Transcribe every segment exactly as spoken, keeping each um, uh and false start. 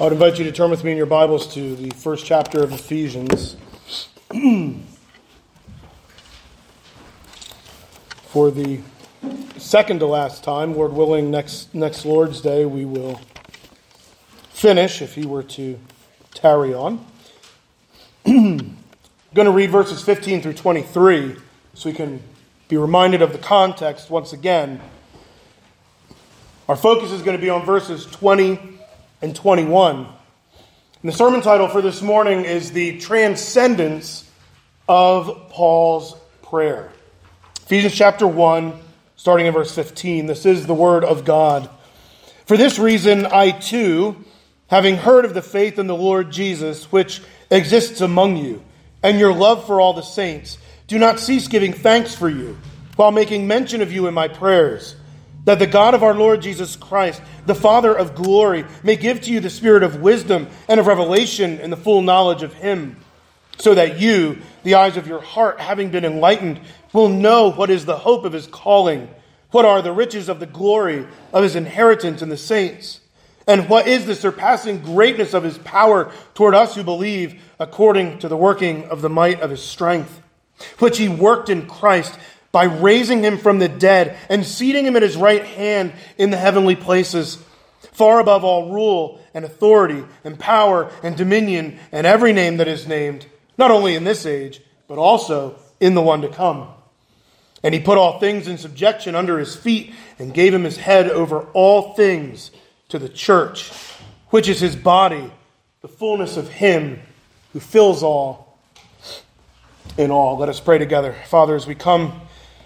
I would invite you to turn with me in your Bibles to the first chapter of Ephesians. For the second to last time, Lord willing, next next Lord's Day, we will finish, if he were to tarry on. I'm going to read verses fifteen through twenty-three so we can be reminded of the context once again. Our focus is going to be on verses twenty and twenty-one. And the sermon title for this morning is The Transcendence of Paul's Prayer. Ephesians chapter one, starting in verse fifteen. This is the word of God. For this reason, I too, having heard of the faith in the Lord Jesus, which exists among you, and your love for all the saints, do not cease giving thanks for you, while making mention of you in my prayers, that the God of our Lord Jesus Christ, the Father of glory, may give to you the spirit of wisdom and of revelation in the full knowledge of him, so that you, the eyes of your heart, having been enlightened, will know what is the hope of his calling, what are the riches of the glory of his inheritance in the saints, and what is the surpassing greatness of his power toward us who believe, according to the working of the might of his strength, which he worked in Christ by raising him from the dead and seating him at his right hand in the heavenly places, far above all rule and authority and power and dominion and every name that is named, not only in this age, but also in the one to come. And he put all things in subjection under his feet and gave him his head over all things to the church, which is his body, the fullness of him who fills all in all. Let us pray together. Father, as we come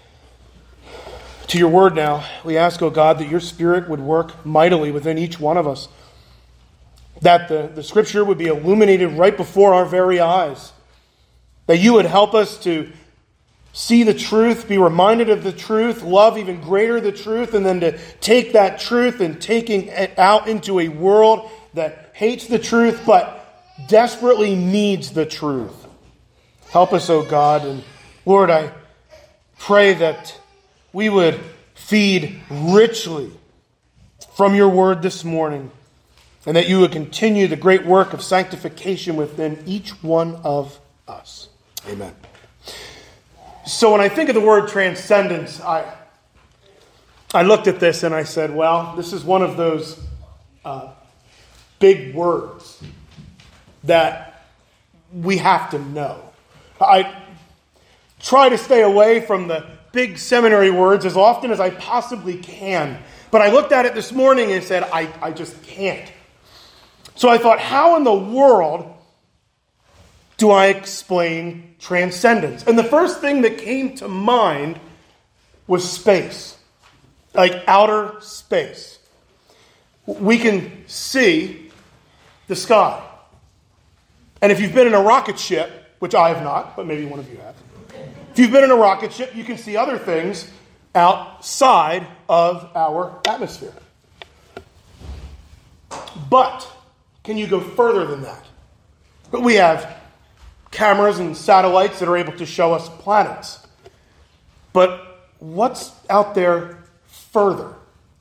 to your word now, we ask, O God, that your Spirit would work mightily within each one of us, that the, the Scripture would be illuminated right before our very eyes, that you would help us to see the truth, be reminded of the truth, love even greater the truth, and then to take that truth and taking it out into a world that hates the truth but desperately needs the truth. Help us, O God, and Lord, I pray that we would feed richly from your word this morning, and that you would continue the great work of sanctification within each one of us. Amen. So when I think of the word transcendence, I I looked at this and I said, well, this is one of those uh, big words that we have to know. I try to stay away from the big seminary words as often as I possibly can. But I looked at it this morning and said, I, I just can't. So I thought, how in the world do I explain transcendence? And the first thing that came to mind was space, like outer space. We can see the sky. And if you've been in a rocket ship, which I have not, but maybe one of you have, if you've been in a rocket ship, you can see other things outside of our atmosphere. But can you go further than that? But we have cameras and satellites that are able to show us planets. But what's out there further?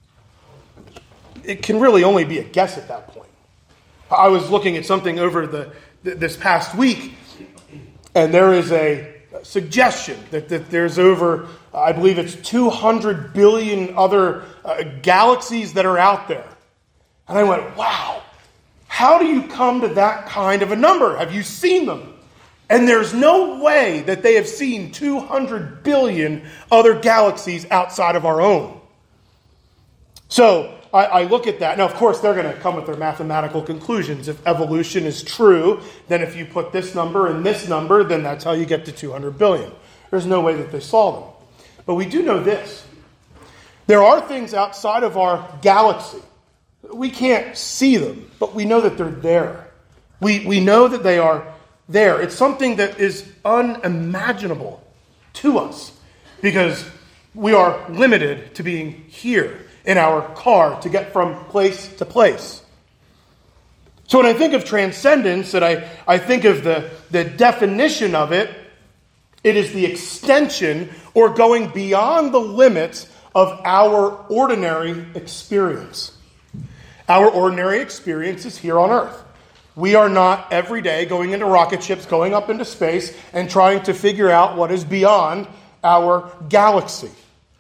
It can really only be a guess at that point. I was looking at something over the this past week, and there is a suggestion that, that there's over, I believe it's two hundred billion other uh, galaxies that are out there. And I went, wow, how do you come to that kind of a number? Have you seen them? And there's no way that they have seen two hundred billion other galaxies outside of our own. So I, I look at that. Now, of course, they're going to come with their mathematical conclusions. If evolution is true, then if you put this number and this number, then that's how you get to two hundred billion. There's no way that they saw them. But we do know this. There are things outside of our galaxy. We can't see them, but we know that they're there. We, we know that they are there. It's something that is unimaginable to us because we are limited to being here in our car to get from place to place. So when I think of transcendence, and I, I think of the, the definition of it, it is the extension or going beyond the limits of our ordinary experience. our ordinary experiences here on earth. We are not every day going into rocket ships, going up into space, and trying to figure out what is beyond our galaxy.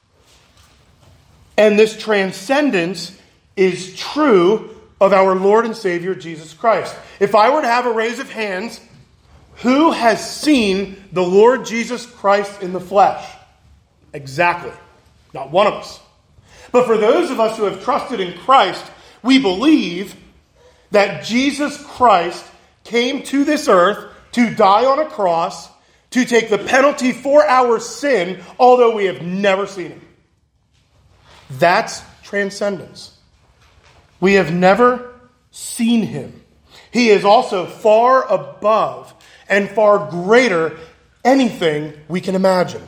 And this transcendence is true of our Lord and Savior Jesus Christ. If I were to have a raise of hands, who has seen the Lord Jesus Christ in the flesh? Exactly. Not one of us. But for those of us who have trusted in Christ, we believe that Jesus Christ came to this earth to die on a cross, to take the penalty for our sin, although we have never seen him. That's transcendence. We have never seen him. He is also far above and far greater anything we can imagine.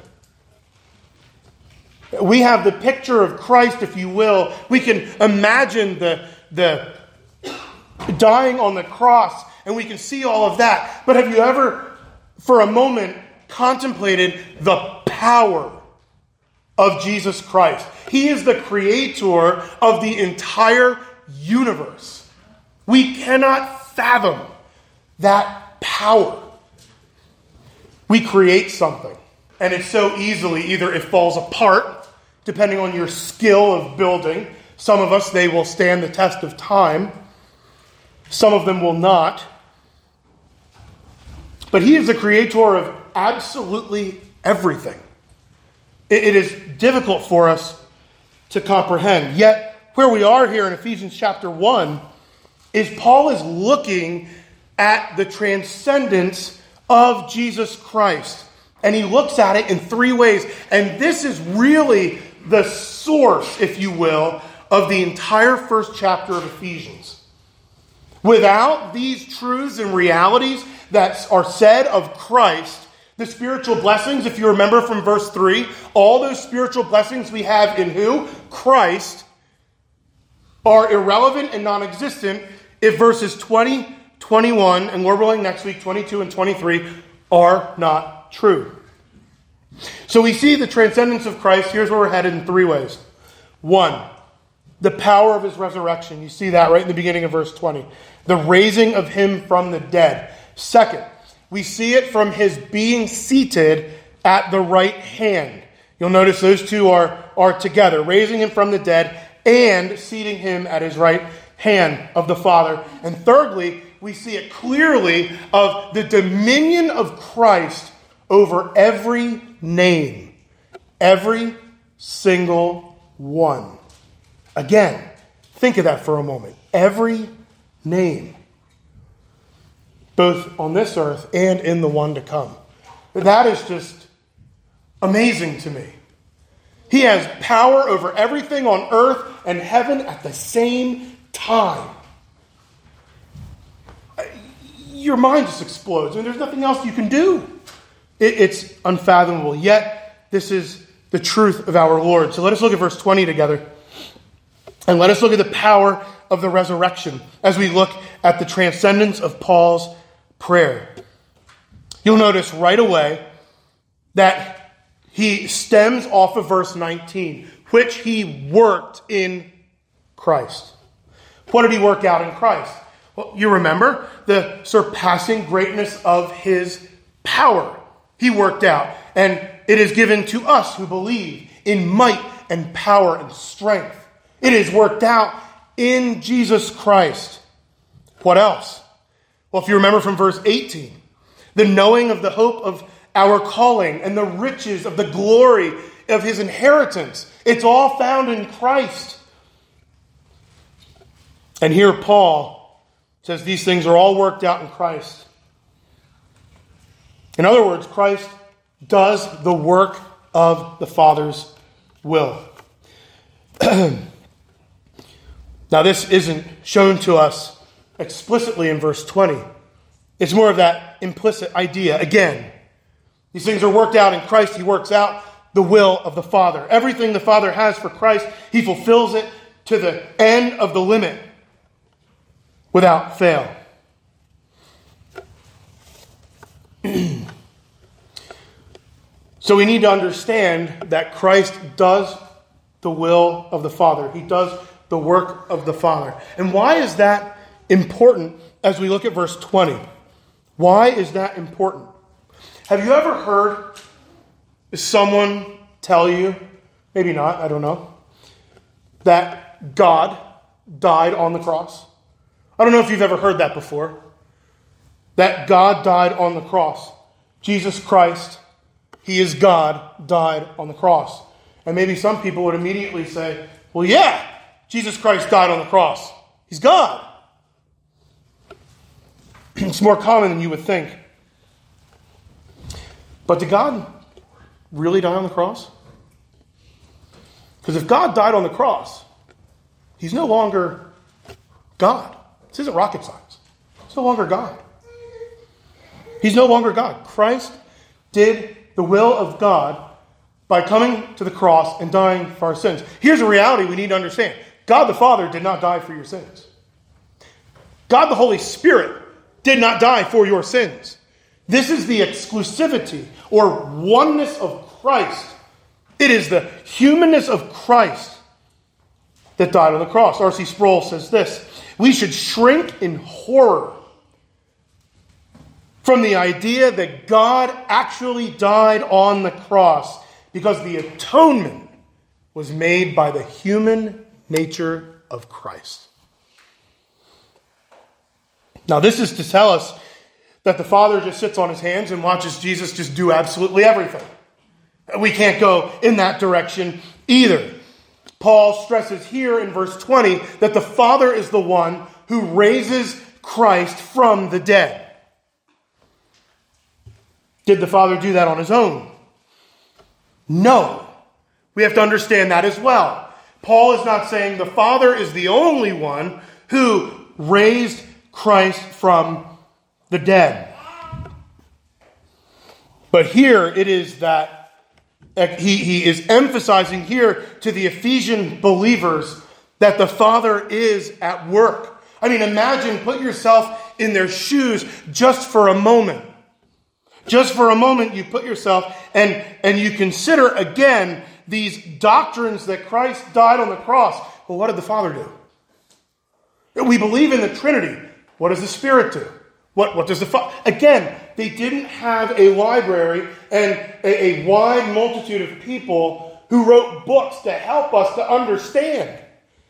We have the picture of Christ, if you will. We can imagine the, the dying on the cross, and we can see all of that. But have you ever, for a moment, contemplated the power of Jesus Christ? He is the creator of the entire universe. We cannot fathom that power. We create something, and it's so easily, either it falls apart, depending on your skill of building. Some of us, they will stand the test of time. Some of them will not. But he is the creator of absolutely everything. It, it is difficult for us to comprehend. Yet, where we are here in Ephesians chapter one, is Paul is looking at the transcendence of Jesus Christ. And he looks at it in three ways. And this is really the source, if you will, of the entire first chapter of Ephesians. Without these truths and realities that are said of Christ, the spiritual blessings, if you remember from verse three, all those spiritual blessings we have in who? Christ, are irrelevant and non-existent if verses twenty, twenty-one, and Lord willing next week, twenty-two and twenty-three, are not true. So we see the transcendence of Christ. Here's where we're headed in three ways. One, the power of his resurrection. You see that right in the beginning of verse twenty. The raising of him from the dead. Second, we see it from his being seated at the right hand. You'll notice those two are, are together. Raising him from the dead and seating him at his right hand of the Father. And thirdly, we see it clearly of the dominion of Christ over every name. Every single one. Again, think of that for a moment. Every name. Both on this earth and in the one to come. That is just amazing to me. He has power over everything on earth and heaven at the same time. Your mind just explodes, and there's nothing else you can do. It's unfathomable. Yet, this is the truth of our Lord. So let us look at verse twenty together. And let us look at the power of the resurrection as we look at the transcendence of Paul's prayer. You'll notice right away that he stems off of verse nineteen, which he worked in Christ. What did he work out in Christ? Well, you remember the surpassing greatness of his power. He worked out, and it is given to us who believe in might and power and strength. It is worked out in Jesus Christ. What else? Well, if you remember from verse eighteen, the knowing of the hope of our calling and the riches of the glory of his inheritance. It's all found in Christ. And here Paul says these things are all worked out in Christ. In other words, Christ does the work of the Father's will. Now, this isn't shown to us explicitly in verse twenty. It's more of that implicit idea. Again, these things are worked out in Christ. He works out the will of the Father. Everything the Father has for Christ, he fulfills it to the end of the limit without fail. So we need to understand that Christ does the will of the Father. He does the work of the Father. And why is that important as we look at verse twenty? Why is that important? Have you ever heard someone tell you, maybe not, I don't know, that God died on the cross? I don't know if you've ever heard that before. That God died on the cross. Jesus Christ, He is God, died on the cross. And maybe some people would immediately say, well, yeah, Jesus Christ died on the cross. He's God. It's more common than you would think. But did God really die on the cross? Because if God died on the cross, He's no longer God. This isn't rocket science. He's no longer God. He's no longer God. Christ did the will of God by coming to the cross and dying for our sins. Here's a reality we need to understand. God the Father did not die for your sins. God the Holy Spirit did not die for your sins. This is the exclusivity or oneness of Christ. It is the humanness of Christ that died on the cross. R C Sproul says this: we should shrink in horror from the idea that God actually died on the cross because the atonement was made by the human nature of Christ. Now, this is to tell us that the Father just sits on His hands and watches Jesus just do absolutely everything. We can't go in that direction either. Paul stresses here in verse twenty that the Father is the one who raises Christ from the dead. Did the Father do that on His own? No. We have to understand that as well. Paul is not saying the Father is the only one who raised Christ from the dead. But here it is that he, he is emphasizing here to the Ephesian believers that the Father is at work. I mean, imagine, put yourself in their shoes just for a moment. Just for a moment, you put yourself and, and you consider again these doctrines that Christ died on the cross. Well, what did the Father do? We believe in the Trinity. What does the Spirit do? What, what does the Father... Again, they didn't have a library and a, a wide multitude of people who wrote books to help us to understand.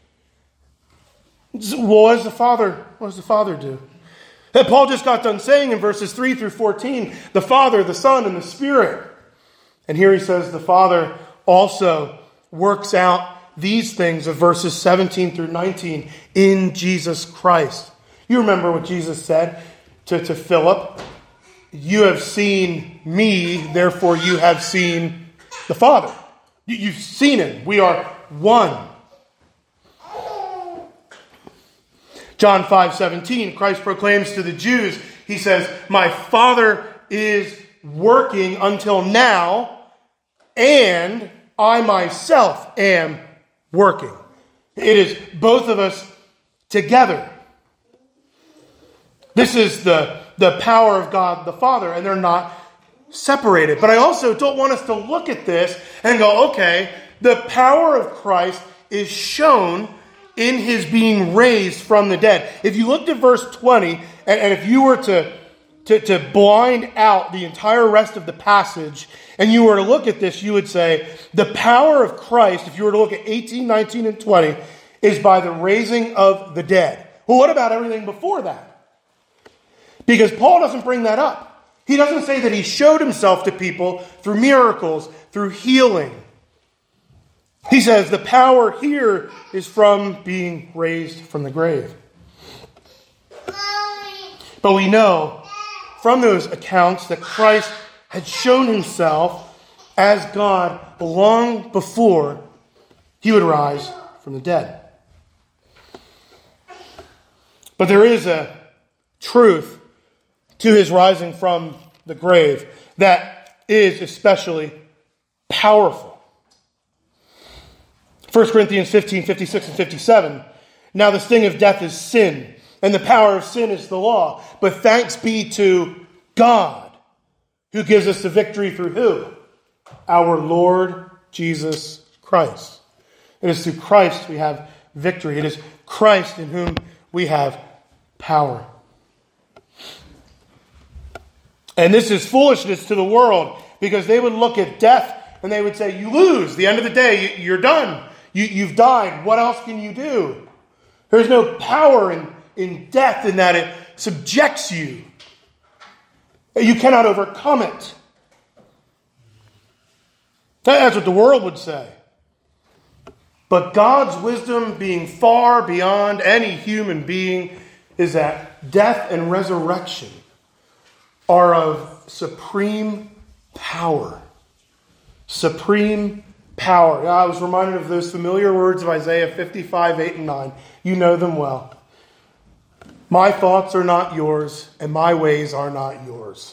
What does the Father, what does the Father do? And Paul just got done saying in verses three through fourteen, the Father, the Son, and the Spirit. And here he says the Father also works out these things of verses seventeen through nineteen in Jesus Christ. You remember what Jesus said to, to Philip. You have seen me, therefore you have seen the Father. You, you've seen Him. We are one. John five seventeen, Christ proclaims to the Jews, He says, my Father is working until now, and I myself am working. It is both of us together. This is the, the power of God the Father, and they're not separated. But I also don't want us to look at this and go, okay, the power of Christ is shown in His being raised from the dead. If you looked at verse twenty, and, and if you were to, to, to blind out the entire rest of the passage, and you were to look at this, you would say, the power of Christ, if you were to look at eighteen, nineteen, and twenty, is by the raising of the dead. Well, what about everything before that? Because Paul doesn't bring that up. He doesn't say that He showed Himself to people through miracles, through healing. He says the power here is from being raised from the grave. But we know from those accounts that Christ had shown Himself as God long before He would rise from the dead. But there is a truth to His rising from the grave that is especially powerful. First Corinthians fifteen, fifty-six and fifty-seven. Now the sting of death is sin, and the power of sin is the law. But thanks be to God, who gives us the victory through who? Our Lord Jesus Christ. It is through Christ we have victory. It is Christ in whom we have power. And this is foolishness to the world, because they would look at death and they would say, you lose. The end of the day, you're done. You, you've died. What else can you do? There's no power in, in death in that it subjects you. You cannot overcome it. That's what the world would say. But God's wisdom, being far beyond any human being, is that death and resurrection are of supreme power. Supreme power. I was reminded of those familiar words of Isaiah fifty-five, eight and nine. You know them well. My thoughts are not yours, and my ways are not yours.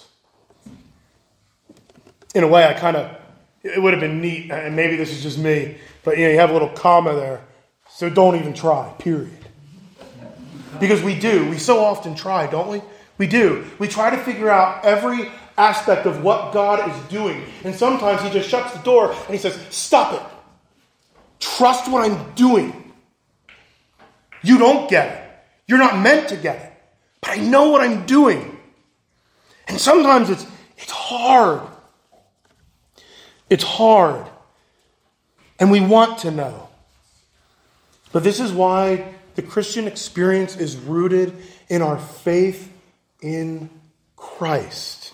In a way, I kind of, it would have been neat, and maybe this is just me, but you know, you have a little comma there. So don't even try, period. Because we do. We so often try, don't we? We do. We try to figure out every aspect of what God is doing. And sometimes he just shuts the door and he says, stop it. Trust what I'm doing. You don't get it. You're not meant to get it. But I know what I'm doing. And sometimes it's it's hard. It's hard. And we want to know. But this is why the Christian experience is rooted in our faith in Christ.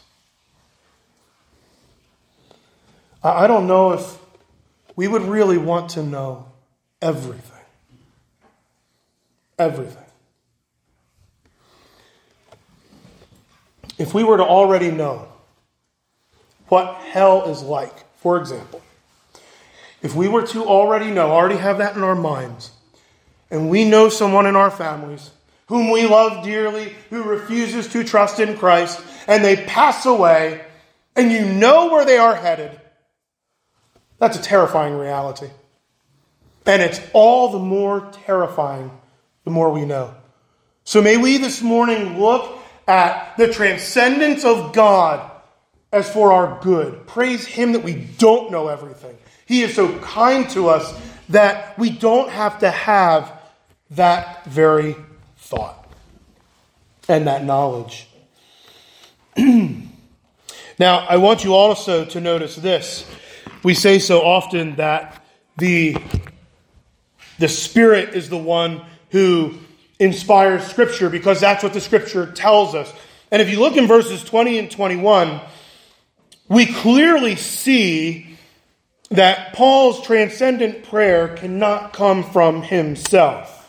I don't know if we would really want to know everything. Everything. If we were to already know what hell is like, for example, if we were to already know, already have that in our minds, and we know someone in our families whom we love dearly, who refuses to trust in Christ, and they pass away, and you know where they are headed, that's a terrifying reality. And it's all the more terrifying the more we know. So may we this morning look at the transcendence of God as for our good. Praise him that we don't know everything. He is so kind to us that we don't have to have that very thought and that knowledge. Now, I want you also to notice this. We say so often that the, the Spirit is the one who inspires Scripture because that's what the Scripture tells us. And if you look in verses twenty and twenty-one, we clearly see that Paul's transcendent prayer cannot come from himself.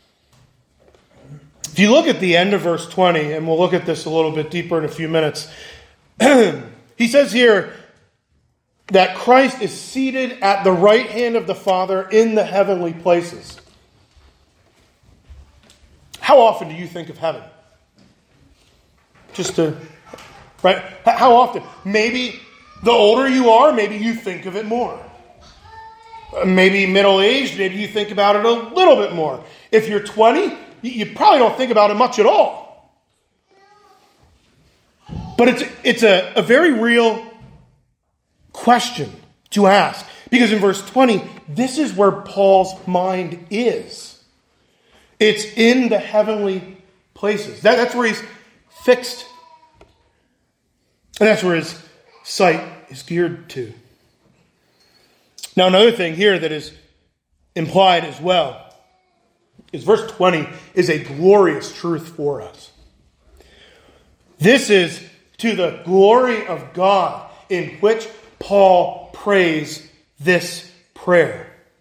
If you look at the end of verse twenty, and we'll look at this a little bit deeper in a few minutes, he says here that Christ is seated at the right hand of the Father in the heavenly places. How often do you think of heaven? Just to, right? How often? Maybe the older you are, maybe you think of it more. Maybe middle-aged, maybe you think about it a little bit more. If you're twenty, you probably don't think about it much at all. But it's it's a, a very real question to ask. Because in verse twenty, this is where Paul's mind is. It's in the heavenly places. That, that's where he's fixed. And that's where his sight is geared to. Now, another thing here that is implied as well is verse twenty is a glorious truth for us. This is to the glory of God in which Paul prays this prayer.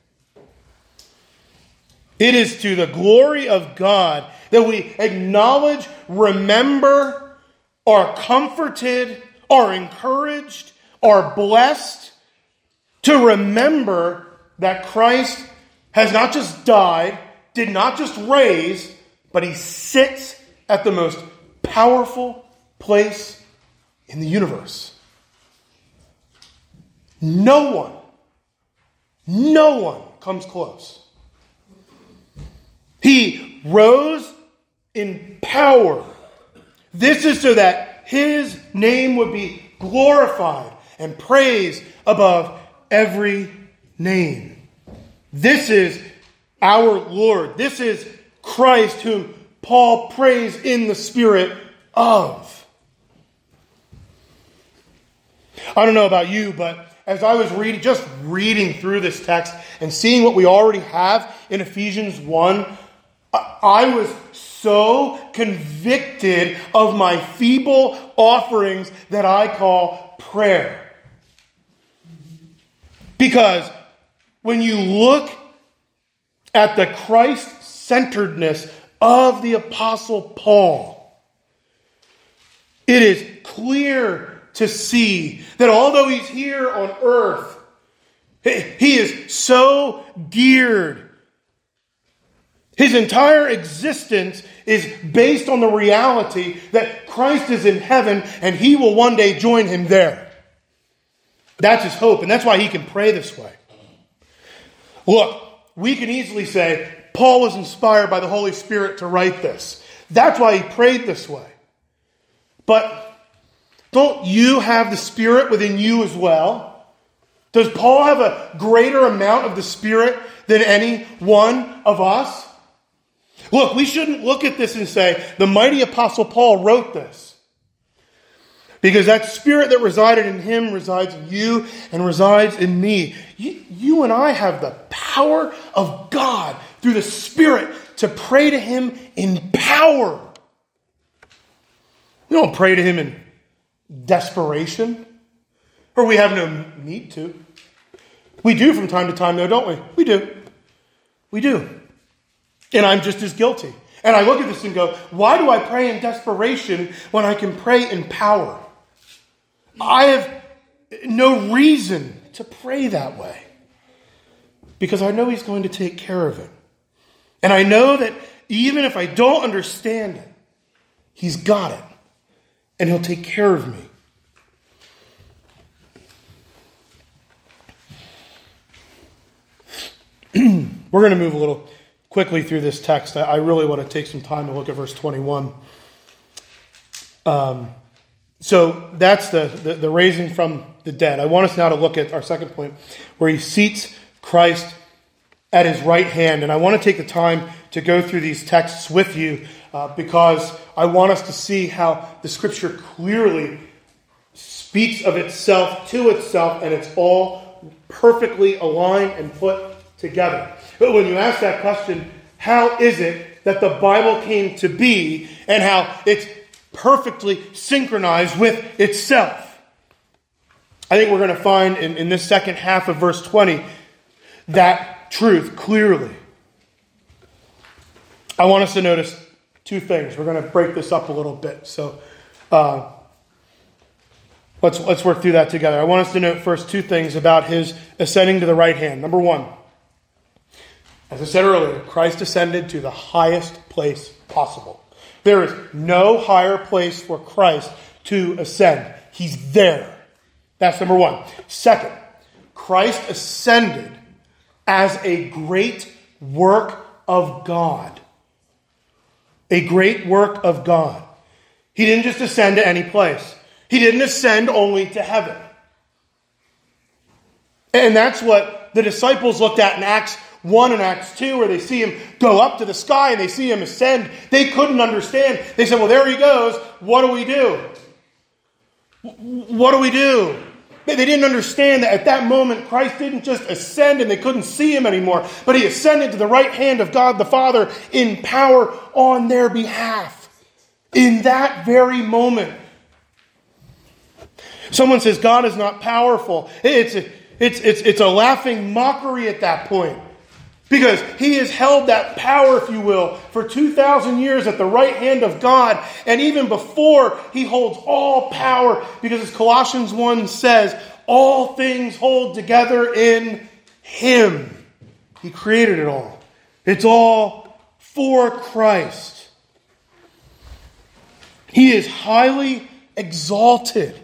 It is to the glory of God that we acknowledge, remember, are comforted, are encouraged, are blessed to remember that Christ has not just died, did not just raise, but he sits at the most powerful place in the universe. No one, no one comes close. He rose in power. This is so that his name would be glorified and praised above every name. This is our Lord. This is Christ whom Paul prays in the Spirit of. I don't know about you, but as I was reading, just reading through this text and seeing what we already have in Ephesians one, I was so convicted of my feeble offerings that I call prayer. Because when you look at the Christ-centeredness of the Apostle Paul, it is clear to see that although he's here on earth, he is so geared. His entire existence is based on the reality that Christ is in heaven and he will one day join him there. That's his hope, and that's why he can pray this way. Look, we can easily say, Paul was inspired by the Holy Spirit to write this. That's why he prayed this way. But don't you have the Spirit within you as well? Does Paul have a greater amount of the Spirit than any one of us? Look, we shouldn't look at this and say, the mighty Apostle Paul wrote this. Because that Spirit that resided in him resides in you and resides in me. You, you and I have the power of God through the Spirit to pray to him in power. We don't pray to him in desperation, or we have no need to. We do from time to time, though, don't we? We do. We do. And I'm just as guilty. And I look at this and go, why do I pray in desperation when I can pray in power? I have no reason to pray that way. Because I know he's going to take care of it. And I know that even if I don't understand it, he's got it. And he'll take care of me. We're going to move a little quickly through this text. I really want to take some time to look at verse twenty-one. Um, so that's the, the, the raising from the dead. I want us now to look at our second point, where he seats Christ at his right hand. And I want to take the time to go through these texts with you uh, because I want us to see how the Scripture clearly speaks of itself to itself, and it's all perfectly aligned and put together. But when you ask that question, how is it that the Bible came to be and how it's perfectly synchronized with itself? I think we're going to find in, in this second half of verse twenty that truth clearly. I want us to notice two things. We're going to break this up a little bit. So uh, let's, let's work through that together. I want us to note first two things about his ascending to the right hand. Number one, as I said earlier, Christ ascended to the highest place possible. There is no higher place for Christ to ascend. He's there. That's number one. Second, Christ ascended as a great work of God. A great work of God. He didn't just ascend to any place. He didn't ascend only to heaven. And that's what the disciples looked at in Acts one and Acts two, where they see him go up to the sky and they see him ascend. They couldn't understand. They said, well, there he goes. What do we do? What do we do? They didn't understand that at that moment, Christ didn't just ascend and they couldn't see him anymore, but he ascended to the right hand of God the Father in power on their behalf. In that very moment. Someone says God is not powerful. It's a, it's, it's, it's a laughing mockery at that point. Because he has held that power, if you will, for two thousand years at the right hand of God. And even before, he holds all power. Because as Colossians one says, all things hold together in him. He created it all. It's all for Christ. He is highly exalted.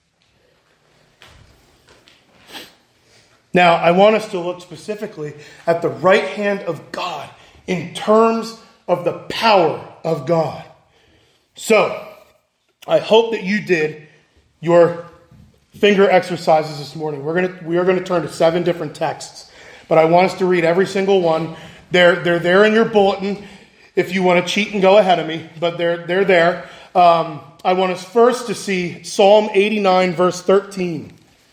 Now, I want us to look specifically at the right hand of God in terms of the power of God. So, I hope that you did your finger exercises this morning. We're going to, we are going to turn to seven different texts, but I want us to read every single one They're, they're there in your bulletin if you want to cheat and go ahead of me, but they're, they're there. Um, I want us first to see Psalm eighty-nine, verse thirteen.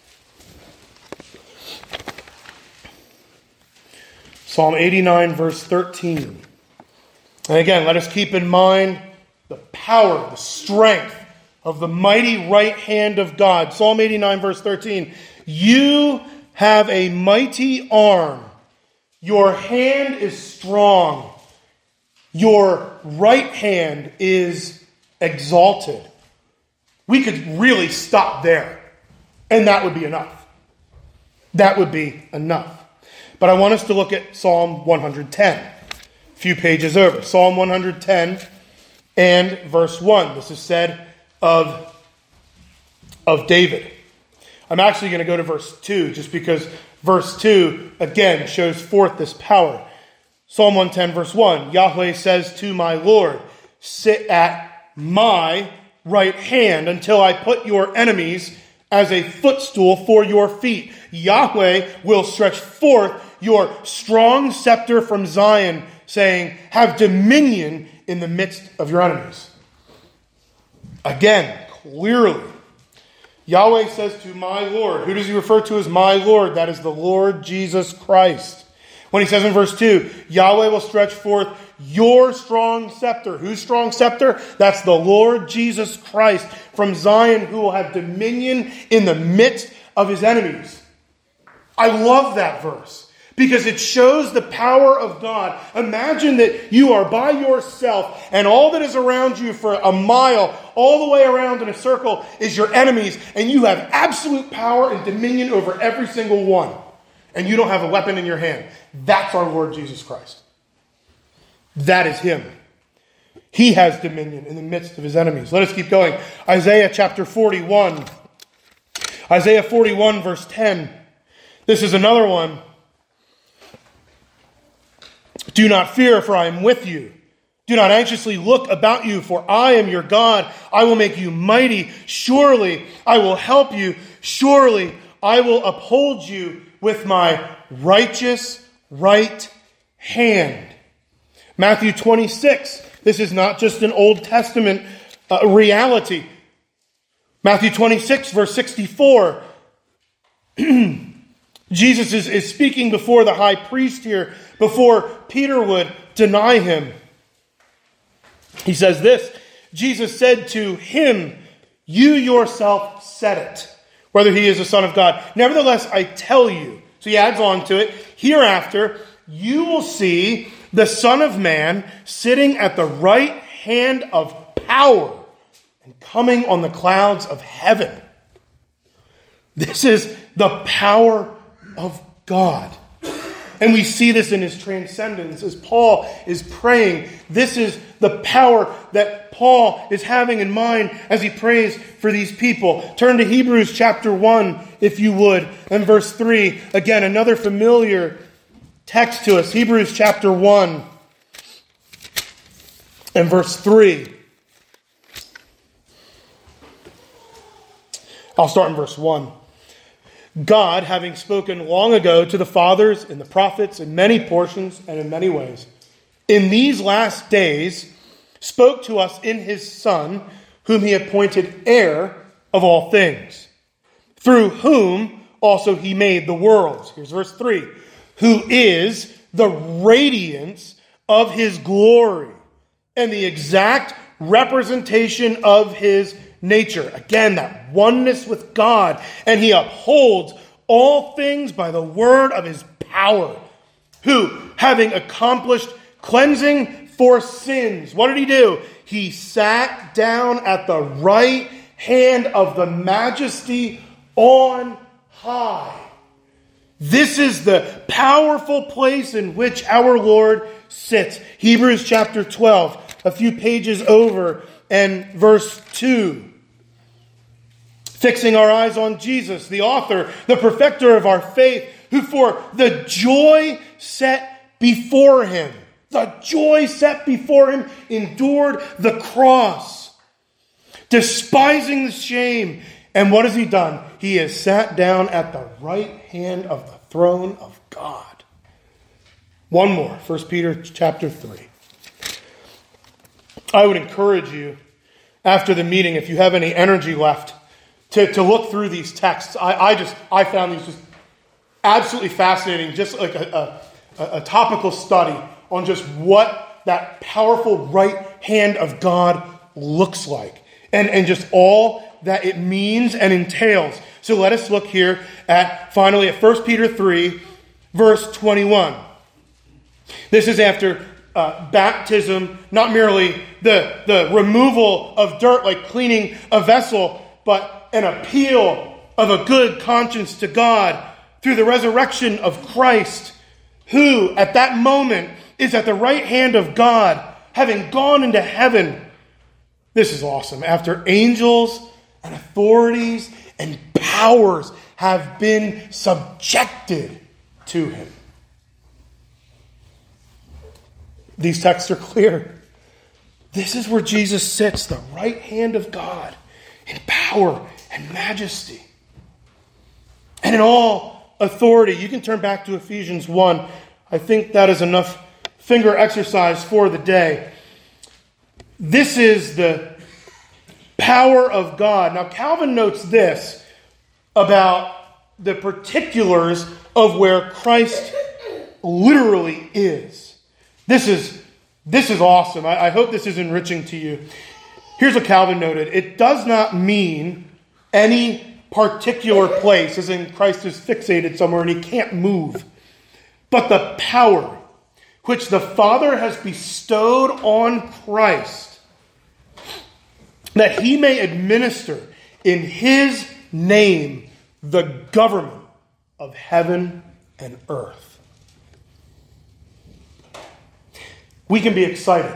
Psalm eighty-nine, verse thirteen. And again, let us keep in mind the power, the strength of the mighty right hand of God. Psalm eighty-nine, verse thirteen. You have a mighty arm. Your hand is strong. Your right hand is exalted. We could really stop there, and that would be enough. That would be enough. But I want us to look at Psalm one ten, a few pages over. Psalm one ten and verse one. This is said of, of David. I'm actually going to go to verse two, just because verse two, again, shows forth this power. Psalm one ten, verse one. Yahweh says to my Lord, sit at my right hand until I put your enemies as a footstool for your feet. Yahweh will stretch forth your strong scepter from Zion, saying, have dominion in the midst of your enemies. Again, clearly, Yahweh says to my Lord. Who does he refer to as my Lord? That is the Lord Jesus Christ. When he says in verse two, Yahweh will stretch forth your strong scepter. Whose strong scepter? That's the Lord Jesus Christ from Zion, who will have dominion in the midst of his enemies. I love that verse because it shows the power of God. Imagine that you are by yourself and all that is around you for a mile, all the way around in a circle, is your enemies, and you have absolute power and dominion over every single one. And you don't have a weapon in your hand. That's our Lord Jesus Christ. That is him. He has dominion in the midst of his enemies. Let us keep going. Isaiah chapter forty-one. Isaiah forty-one, verse ten. This is another one. Do not fear, for I am with you. Do not anxiously look about you, for I am your God. I will make you mighty. Surely I will help you. Surely I will uphold you with my righteous right hand. Matthew twenty-six. This is not just an Old Testament uh, reality. Matthew twenty-six, verse sixty-four. Jesus is, is speaking before the high priest here, before Peter would deny him. He says this, Jesus said to him, you yourself said it, whether he is the Son of God. Nevertheless, I tell you, so he adds on to it, hereafter you will see the Son of Man sitting at the right hand of power and coming on the clouds of heaven. This is the power of God. And we see this in his transcendence as Paul is praying. This is the power that Paul is having in mind as he prays for these people. Turn to Hebrews chapter one, if you would, and verse three. Again, another familiar text to us. Hebrews chapter one and verse three. I'll start in verse one. God, having spoken long ago to the fathers and the prophets in many portions and in many ways, in these last days spoke to us in his Son, whom he appointed heir of all things, through whom also he made the worlds. Here's verse three. Who is the radiance of his glory and the exact representation of his nature. Again, that oneness with God. And he upholds all things by the word of his power. Who, having accomplished cleansing for sins, what did he do? He sat down at the right hand of the majesty on high. This is the powerful place in which our Lord sits. Hebrews chapter twelve, a few pages over, and verse two. Fixing our eyes on Jesus, the author, the perfecter of our faith, who for the joy set before him, the joy set before him, endured the cross, despising the shame. And what has he done? He has sat down at the right hand of the throne of God. One more, First Peter chapter three. I would encourage you, after the meeting, if you have any energy left, to, to look through these texts. I, I just, I found these just absolutely fascinating, just like a, a, a topical study on just what that powerful right hand of God looks like. And, and just all that it means and entails. So let us look here at, finally, at First Peter three, verse twenty-one. This is after uh, baptism, not merely the, the removal of dirt like cleaning a vessel, but an appeal of a good conscience to God through the resurrection of Christ, who at that moment is at the right hand of God, having gone into heaven. This is awesome. After angels and authorities and powers have been subjected to him. These texts are clear. This is where Jesus sits, the right hand of God, in power and majesty. And in all authority. You can turn back to Ephesians one. I think that is enough finger exercise for the day. This is the power of God. Now, Calvin notes this about the particulars of where Christ literally is. This is, this is awesome. I, I hope this is enriching to you. Here's what Calvin noted. It does not mean any particular place, as in Christ is fixated somewhere and he can't move, but the power which the Father has bestowed on Christ, that he may administer in his name the government of heaven and earth. We can be excited.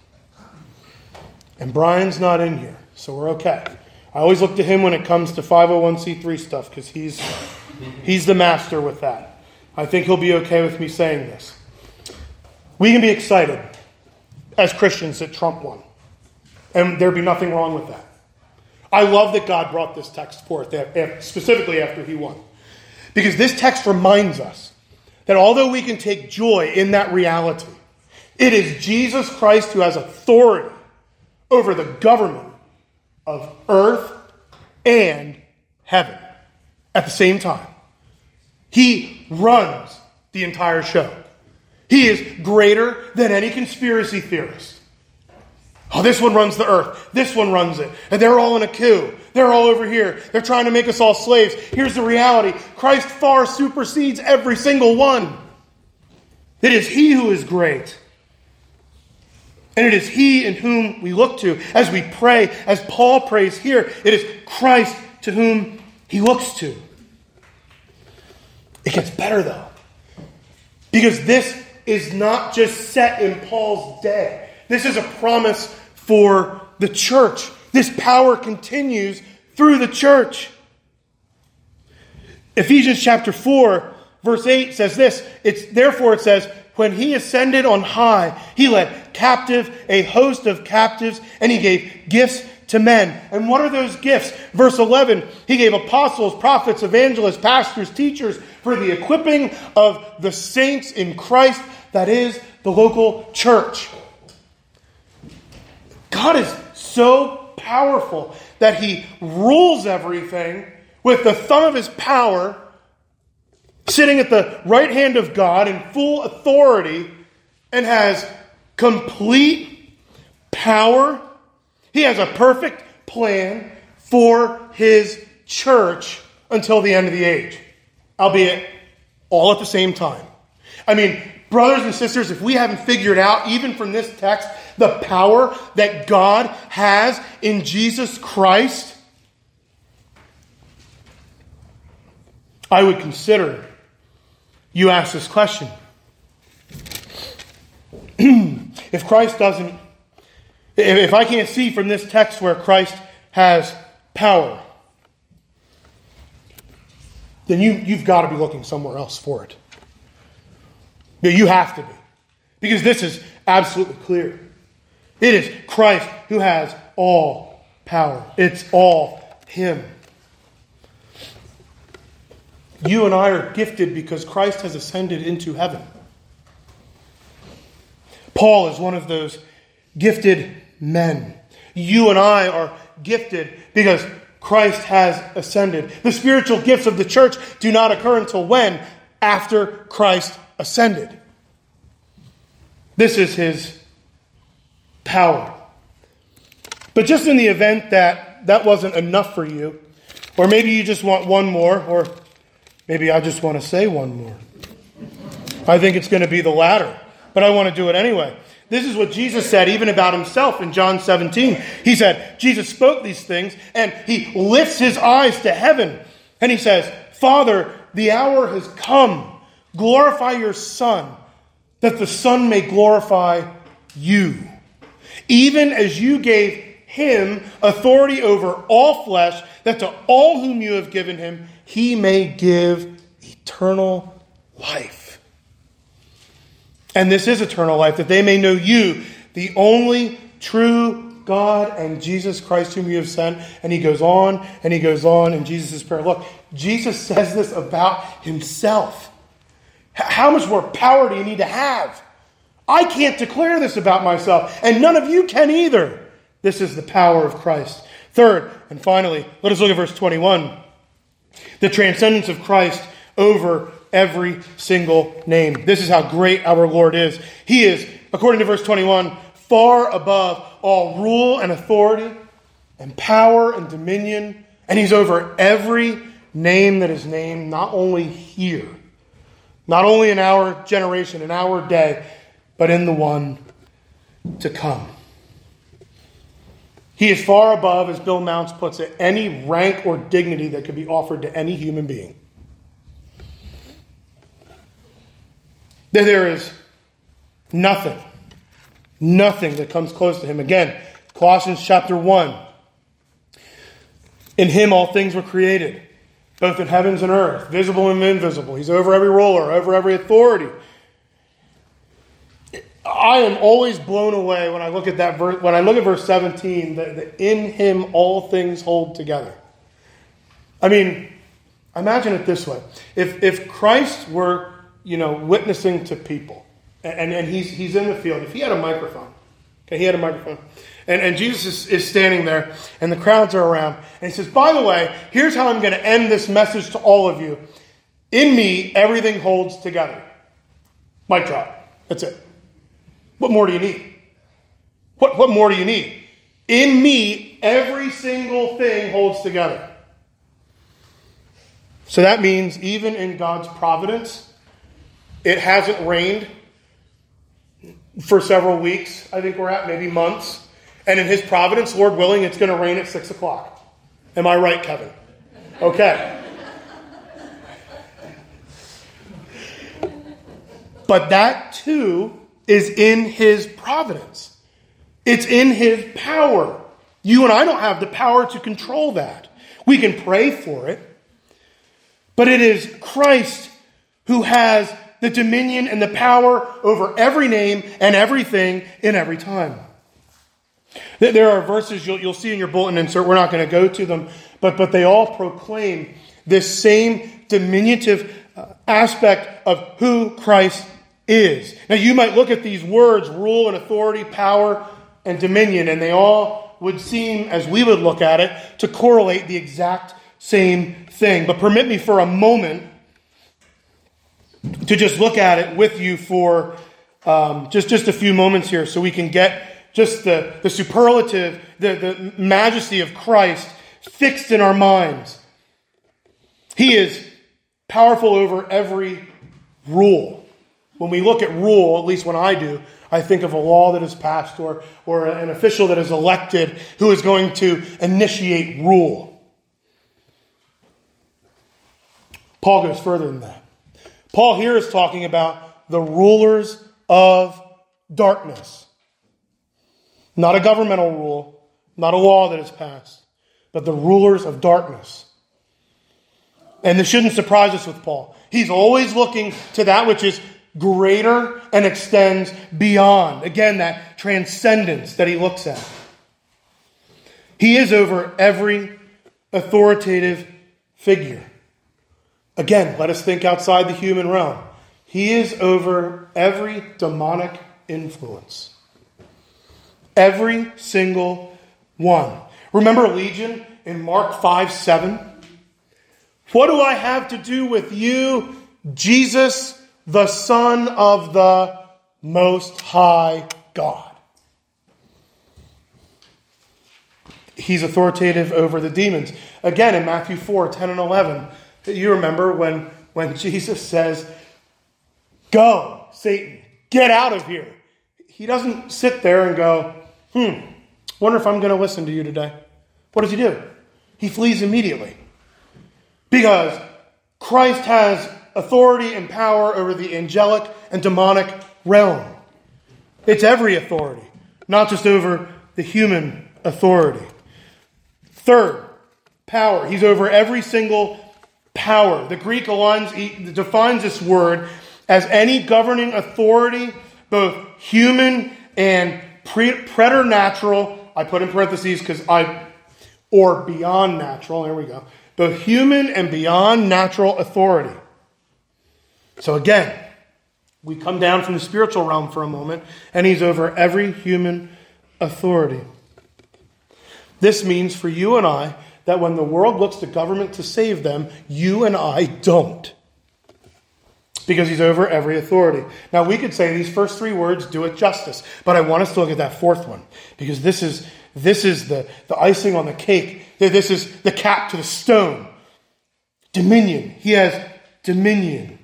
And Brian's not in here, so we're okay. I always look to him when it comes to five oh one c three stuff, because he's, he's the master with that. I think he'll be okay with me saying this. We can be excited as Christians that Trump won. And there'd be nothing wrong with that. I love that God brought this text forth, specifically after he won. Because this text reminds us that although we can take joy in that reality, it is Jesus Christ who has authority over the government of earth and heaven at the same time. He runs the entire show. He is greater than any conspiracy theorist. Oh, this one runs the earth. This one runs it. And they're all in a coup. They're all over here. They're trying to make us all slaves. Here's the reality. Christ far supersedes every single one. It is he who is great. And it is he in whom we look to as we pray, as Paul prays here. It is Christ to whom he looks to. It gets better though. Because this is not just set in Paul's day. This is a promise for the church. This power continues through the church. Ephesians chapter four, verse eight says this. It's therefore it says, when he ascended on high, he led captive a host of captives, and he gave gifts to men. And what are those gifts? Verse eleven, he gave apostles, prophets, evangelists, pastors, teachers for the equipping of the saints in Christ, that is, the local church. God is so powerful that he rules everything with the thumb of his power, sitting at the right hand of God in full authority, and has complete power. He has a perfect plan for his church until the end of the age, albeit all at the same time. I mean, brothers and sisters, if we haven't figured out, even from this text, the power that God has in Jesus Christ, I would consider you ask this question. If Christ doesn't, if I can't see from this text where Christ has power, then you, you've got to be looking somewhere else for it. You have to be. Because this is absolutely clear. It is Christ who has all power. It's all him. You and I are gifted because Christ has ascended into heaven. Paul is one of those gifted men. You and I are gifted because Christ has ascended. The spiritual gifts of the church do not occur until when? After Christ ascended. This is his power. But just in the event that that wasn't enough for you, or maybe you just want one more, or maybe I just want to say one more. I think it's going to be the latter, but I want to do it anyway. This is what Jesus said even about himself in John seventeen. He said, Jesus spoke these things, and he lifts his eyes to heaven, and he says, Father, the hour has come. Glorify your Son, that the Son may glorify you. Even as you gave him authority over all flesh, that to all whom you have given him, he may give eternal life. And this is eternal life, that they may know you, the only true God, and Jesus Christ whom you have sent. And he goes on, and he goes on in Jesus' prayer. Look, Jesus says this about himself. How much more power do you need to have? I can't declare this about myself, and none of you can either. This is the power of Christ. Third, and finally, let us look at verse twenty-one. The transcendence of Christ over every single name. This is how great our Lord is. He is, according to verse twenty-one, far above all rule and authority and power and dominion. And he's over every name that is named, not only here, not only in our generation, in our day, but in the one to come. He is far above, as Bill Mounce puts it, any rank or dignity that could be offered to any human being. That there is nothing, nothing that comes close to him. Again, Colossians chapter one. In him all things were created, both in heavens and earth, visible and invisible. He's over every ruler, over every authority. I am always blown away when I look at that verse, when I look at verse seventeen, that, that in him all things hold together. I mean, imagine it this way. If if Christ were, you know, witnessing to people, and, and he's he's in the field, if he had a microphone, okay, he had a microphone, and, and Jesus is, is standing there, and the crowds are around, and he says, by the way, here's how I'm going to end this message to all of you. In me, everything holds together. Mic drop. That's it. What more do you need? What, what more do you need? In me, every single thing holds together. So that means even in God's providence, it hasn't rained for several weeks. I think we're at maybe months. And in his providence, Lord willing, it's going to rain at six o'clock. Am I right, Kevin? Okay. But that too is in his providence. It's in his power. You and I don't have the power to control that. We can pray for it. But it is Christ who has the dominion and the power over every name and everything in every time. There are verses you'll, you'll see in your bulletin insert. We're not going to go to them. But, but they all proclaim this same diminutive uh, aspect of who Christ is. Now you might look at these words, rule and authority, power and dominion, and they all would seem, as we would look at it, to correlate the exact same thing. But permit me for a moment to just look at it with you for um, just, just a few moments here so we can get just the, the superlative, the, the majesty of Christ fixed in our minds. He is powerful over every rule. When we look at rule, at least when I do, I think of a law that is passed or, or an official that is elected who is going to initiate rule. Paul goes further than that. Paul here is talking about the rulers of darkness. Not a governmental rule, not a law that is passed, but the rulers of darkness. And this shouldn't surprise us with Paul. He's always looking to that which is greater and extends beyond. Again, that transcendence that he looks at. He is over every authoritative figure. Again, let us think outside the human realm. He is over every demonic influence. Every single one. Remember Legion in Mark five seven? What do I have to do with you, Jesus, the Son of the Most High God? He's authoritative over the demons. Again, in Matthew four, ten and eleven, you remember when, when Jesus says, "Go, Satan, get out of here." He doesn't sit there and go, hmm, wonder if I'm going to listen to you today. What does he do? He flees immediately. Because Christ has authority and power over the angelic and demonic realm. It's every authority, not just over the human authority. Third, power. He's over every single power. The Greek aligns, he defines this word as any governing authority, both human and pre- preternatural. I put in parentheses because I, or beyond natural. There we go. Both human and beyond natural authority. So again, we come down from the spiritual realm for a moment, and he's over every human authority. This means for you and I that when the world looks to government to save them, you and I don't. Because he's over every authority. Now we could say these first three words do it justice, but I want us to look at that fourth one. Because this is this is the, the icing on the cake. This is the cap to the stone. Dominion. He has dominion.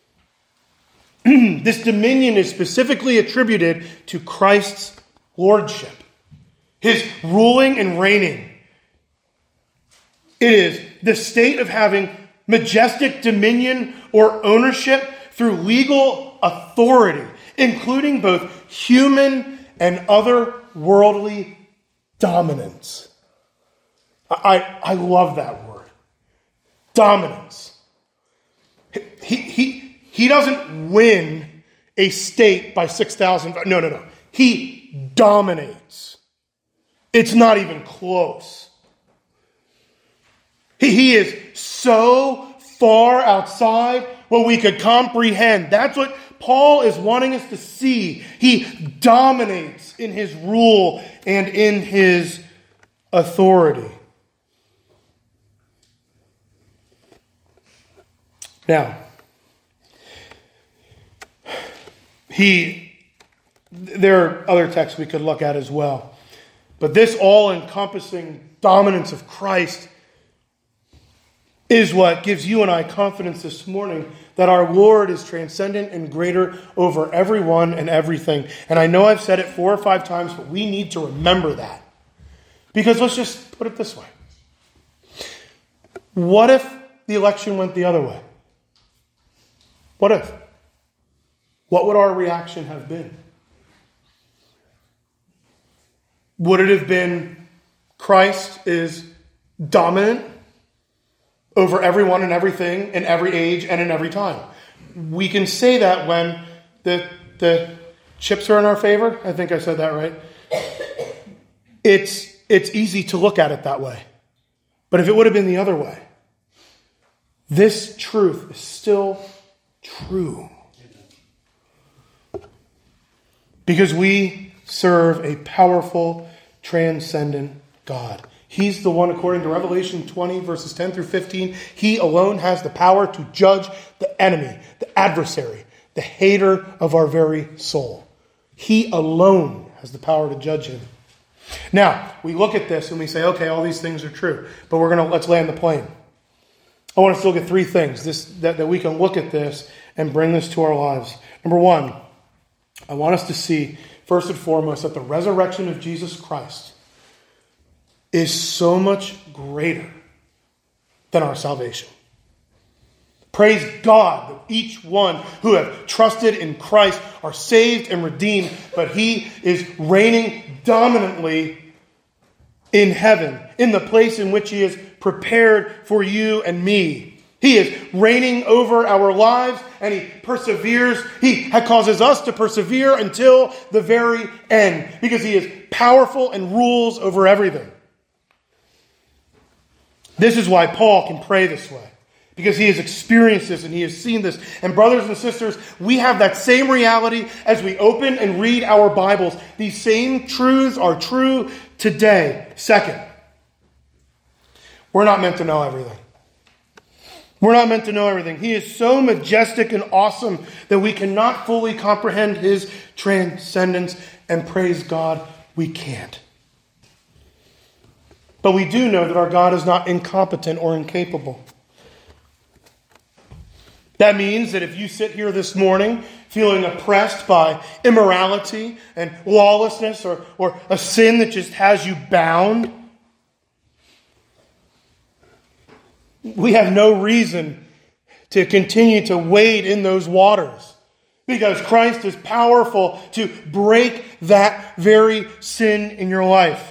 This dominion is specifically attributed to Christ's lordship. His ruling and reigning. It is the state of having majestic dominion or ownership through legal authority, including both human and otherworldly dominance. I, I love that word. Dominance. He, he, he doesn't win a state by six thousand. No, no, no. He dominates. It's not even close. He, he is so far outside what we could comprehend. That's what Paul is wanting us to see. He dominates in his rule and in his authority. Now, he, there are other texts we could look at as well. But this all-encompassing dominance of Christ is what gives you and I confidence this morning that our Lord is transcendent and greater over everyone and everything. And I know I've said it four or five times, but we need to remember that. Because let's just put it this way. What if the election went the other way? What if? What would our reaction have been? Would it have been Christ is dominant over everyone and everything in every age and in every time? We can say that when the the chips are in our favor. I think I said that right. It's it's easy to look at it that way. But if it would have been the other way, this truth is still true. Because we serve a powerful, transcendent God. He's the one, according to Revelation twenty, verses ten through fifteen, he alone has the power to judge the enemy, the adversary, the hater of our very soul. He alone has the power to judge him. Now, we look at this and we say, okay, all these things are true, but we're going to, let's land the plane. I want us to look at three things this, that, that we can look at this and bring this to our lives. Number one, I want us to see, first and foremost, that the resurrection of Jesus Christ is so much greater than our salvation. Praise God that each one who have trusted in Christ are saved and redeemed, but he is reigning dominantly in heaven, in the place in which he is prepared for you and me. He is reigning over our lives, and he perseveres. He causes us to persevere until the very end, because he is powerful and rules over everything. This is why Paul can pray this way, Because he has experienced this and he has seen this. And brothers and sisters, we have that same reality as we open and read our Bibles. These same truths are true today. Second, we're not meant to know everything. We're not meant to know everything. He is so majestic and awesome that we cannot fully comprehend his transcendence, and praise God, we can't. But we do know that our God is not incompetent or incapable. That means that if you sit here this morning feeling oppressed by immorality and lawlessness, or, or a sin that just has you bound, we have no reason to continue to wade in those waters, because Christ is powerful to break that very sin in your life.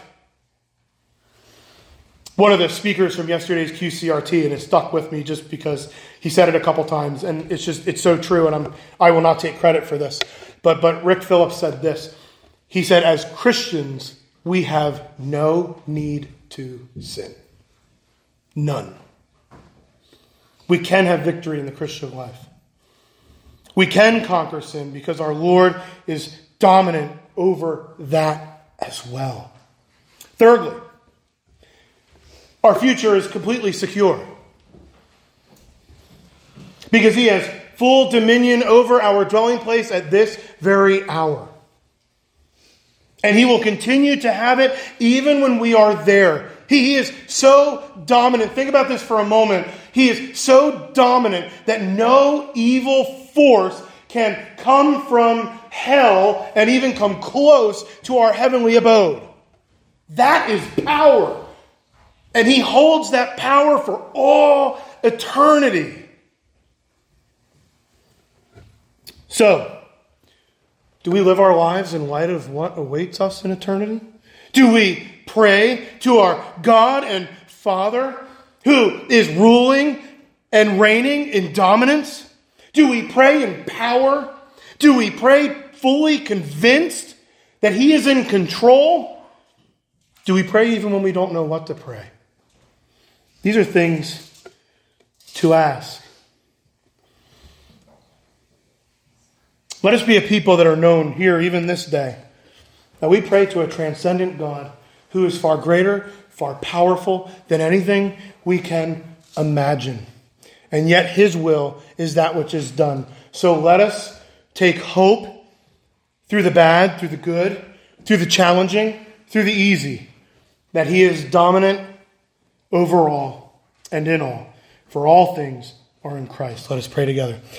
One of the speakers from yesterday's Q C R T, and it stuck with me just because he said it a couple times, and it's just, it's so true, and I'm, I will not take credit for this. But, but Rick Phillips said this. He said, as Christians, we have no need to sin. None. We can have victory in the Christian life. We can conquer sin because our Lord is dominant over that as well. Thirdly, our future is completely secure because he has full dominion over our dwelling place at this very hour. And he will continue to have it even when we are there. He, he is so dominant. Think about this for a moment. He is so dominant that no evil force can come from hell and even come close to our heavenly abode. That is power. And he holds that power for all eternity. So, do we live our lives in light of what awaits us in eternity? Do we pray to our God and Father who is ruling and reigning in dominance? Do we pray in power? Do we pray fully convinced that he is in control? Do we pray even when we don't know what to pray? These are things to ask. Let us be a people that are known here even this day, that we pray to a transcendent God who is far greater, far powerful than anything we can imagine. And yet his will is that which is done. So let us take hope through the bad, through the good, through the challenging, through the easy, that he is dominant over all and in all. For all things are in Christ. Let us pray together.